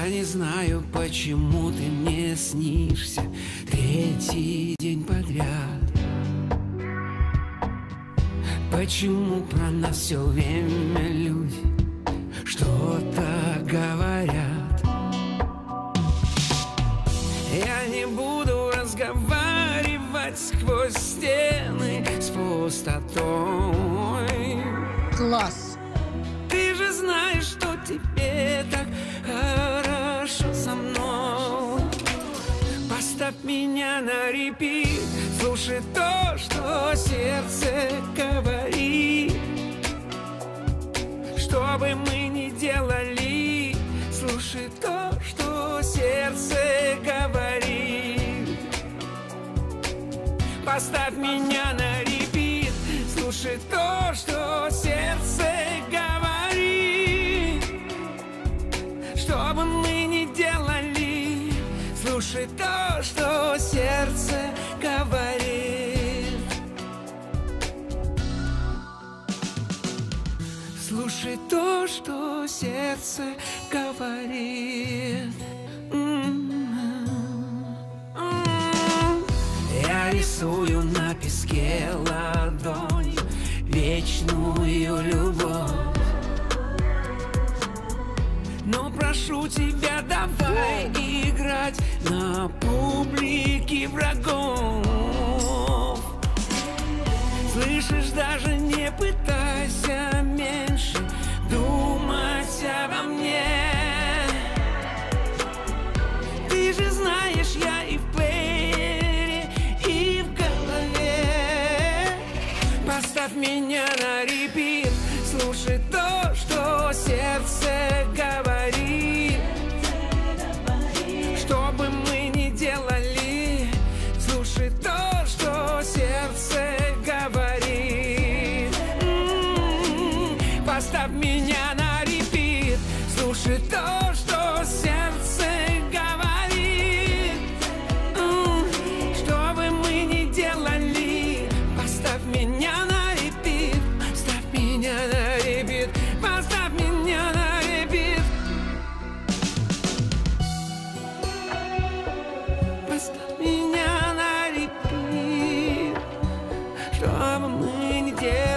не знаю, почему ты мне снишься третий день подряд. Почему про нас все время люди что-то говорят? Я не буду разговаривать сквозь стены с пустотой. Класс! Ты же знаешь, что тебе так хорошо со мной. Поставь меня на репит, слушай то, что сердце говорит. Что бы мы ни делали, слушай то, что сердце говорит. Поставь меня на репит, слушай то, что сердце говорит. Что бы мы ни делали, слушай то, что сердце говорит. Слушай то, что сердце говорит. Я рисую на песке ладонью вечную любовь. Но прошу тебя, давай играть на публике врагов. Слышишь, даже не пытайся меньше думать обо мне. Ты же знаешь, я и в плеере, и в голове. Поставь меня на репит, слушай то, что сердце говорит. Что бы мы ни делали, слушай то, что сердце говорит. Поставь меня на репит, слушай то, что сердце говорит. Что бы мы ни делали, поставь меня на репит, поставь меня на репит, поставь меня на репит. Поставь меня на репит. Что бы мы ни делали,